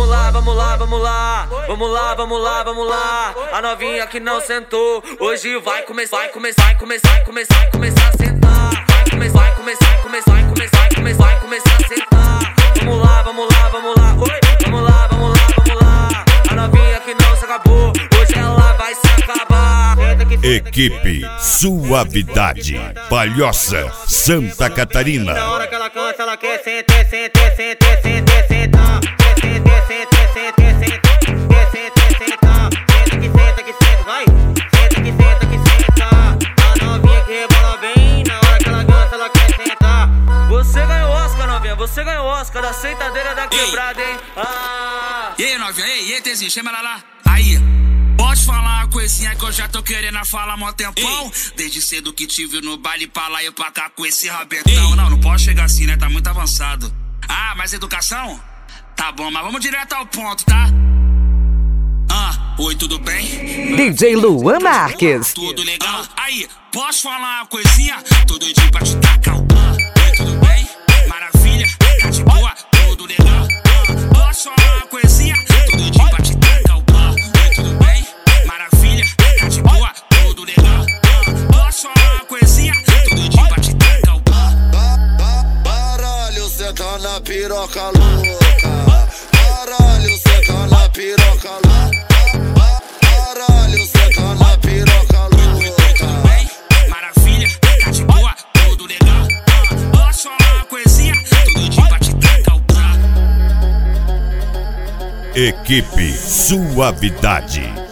Vamos lá, vamos lá, vamos lá. Vamos lá, vamos lá, vamos lá. A novinha que não sentou, hoje vai começar a sentar. Vai começar a sentar. Vamos lá, vamos lá, vamos lá. Oi, vamos lá, vamos lá, vamos lá. A novinha que não se acabou, hoje ela vai se acabar. Equipe Suavidade, Palhoça, Santa Catarina. Na hora que ela canta, ela quer sentar, sentar, sentar, sentar, sentar. Sentar, sentar, sentar, sentar. Senta que senta, vai. Senta que senta. A novinha que rebola bem, na hora que ela canta, ela quer sentar. Você ganhou Oscar, novinha, você ganhou Oscar da sentadeira da quebrada, hein? Ah. E aí, novinha, e aí, Tezinho, chama ela lá. Aí, pode falar uma coisinha que eu já tô querendo falar há mó tempão. Desde cedo que te vi no baile pra lá e pra cá com esse rabetão. Não pode chegar assim, né, tá muito avançado. Ah, mas educação? Tá bom, mas vamos direto ao ponto, tá? Oi, tudo bem? DJ Luan Marques. Tudo legal? Aí, posso falar uma coisinha? Tô doidinho pra te tacar o Oi, tudo bem? Maravilha, tá de boa? Tudo legal? Posso falar uma coisinha? Tô doidinho pra te tacar o Oi, tudo bem? Maravilha, tá de boa? Tudo legal? Posso falar uma coisinha? Tô doidinho pra te tacar o Baralho, cê tá na piroca louca. Baralho, cê tá na piroca louca. Baralho, cê tá na piroca louca. Tudo bem? Maravilha, tá de boa? Tudo legal? Posso falar uma coisinha? Tô doidinho pra te tacar o Equipe Suavidade.